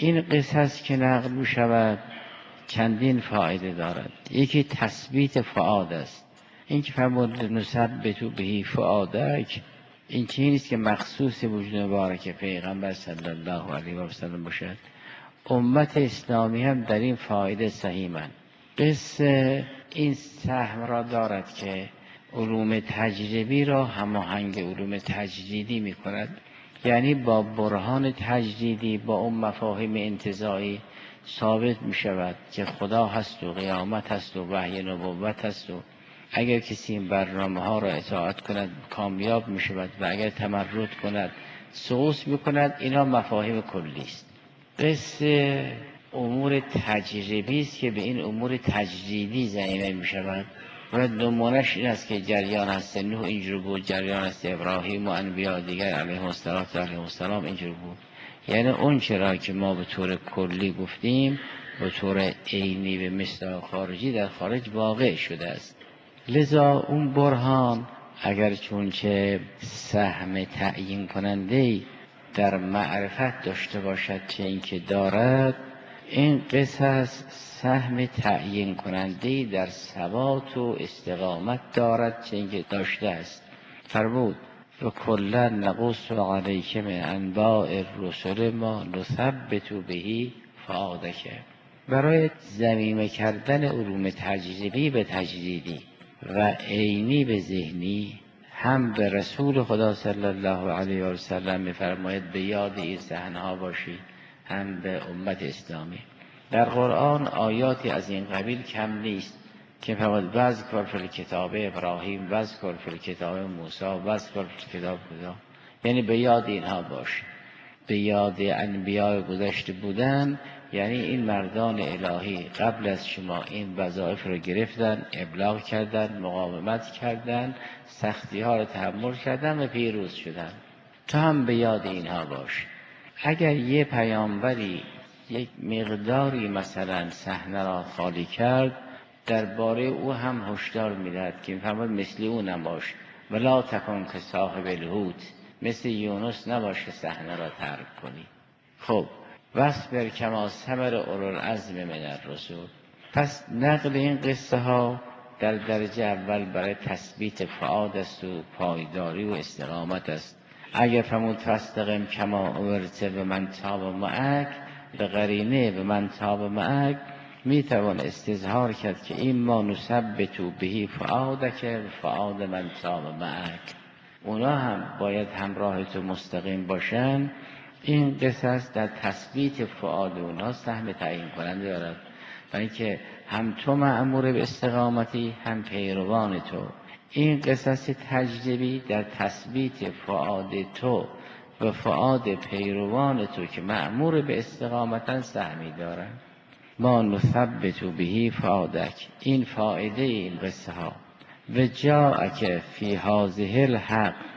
این قصص که نقل می شود چندین فایده دارد. یکی تثبیت فؤاد است. این که فرمود نثبت به فؤادک، این چیزی نیست که مخصوص وجود مبارک پیغمبر صلی الله علیه و سلم باشد. امت اسلامی هم در این فایده سهیمند. قصه این سهم را دارد که علوم تجربی را هماهنگ علوم تجریدی می کند، یعنی با برهان تجریدی با اون مفاهیم انتزاعی ثابت می شود که خدا هست و قیامت هست و وحی نبوت هست و اگر کسی این برنامه ها را اطاعت کند کامیاب می شود و اگر تمرد کند سقوط می کند. اینا مفاهیم کلی است. قصه امور تجربی است که به این امور تجریدی ضمیمه می شود و نمونش این است که جریان هست نوح اینجور بود، جریان هست ابراهیم و انبیاء دیگر علیهم السلام اینجور بود. یعنی اون چرا که ما به طور کلی گفتیم به طور عینی و مثل خارجی در خارج واقع شده است. لذا اون برهان اگر چونچه سهم تعیین کننده در معرفت داشته باشد چه اینکه دارد، این قصص سهم تعیین کننده در ثبات و استقامت دارد چه اینکه داشته است. فرمود و کلا نقص علیک من انباء الرسل ما نثبت به فؤادک. برای ضمیمه کردن علوم تجربی به تجریدی و عینی به ذهنی هم به رسول خدا صلی الله علیه و سلم می‌فرماید به یاد این صحنه‌ها باشید، هم به امت اسلامی. در قرآن آیاتی از این قبیل کم نیست که فرمود واذکر فی الکتاب ابراهیم واذکر فی الکتاب موسی واذکر فی الکتاب کذا، یعنی به یاد اینها باش. به یاد انبیاء گذشته بودن یعنی این مردان الهی قبل از شما این وظایف رو گرفتن، ابلاغ کردن، مقاومت کردن، سختی ها رو تحمل کردن و پیروز شدن. تو هم به یاد اینها باش. اگر یه پیامبری یک مقداری مثلا صحنه را خالی کرد، درباره او هم هشدار می‌دهد که فرمود مثل او نباش ولا تکن که صاحب الحوت، مثل یونس نباش که صحنه را ترک کنی. خب واصبر کما صبر اولو العزم من الرسل. پس نقل این قصه ها در درجه اول برای تثبیت فؤاد است و پایداری و استقامت است. اگر فرمود فاستقم کما امرت و من تاب معک، به قرینه و من تاب معک میتوان استظهار کرد که این ما نثبت به فؤادک و فؤاد من تاب معک، اونا هم باید همراه تو مستقیم باشن. این قصص در تثبیت فؤاد اونا سهم تعیین کننده دارد، برای اینکه هم تو مأمور به استقامتی هم پیروان تو. این قصص تجربی در تثبیت فؤاد تو و فؤاد پیروان تو که مأمور به استقامتن سهمی دارند. ما نثبت به فؤادک، این فایده این قصه ها. و جاءک فی هذه الحق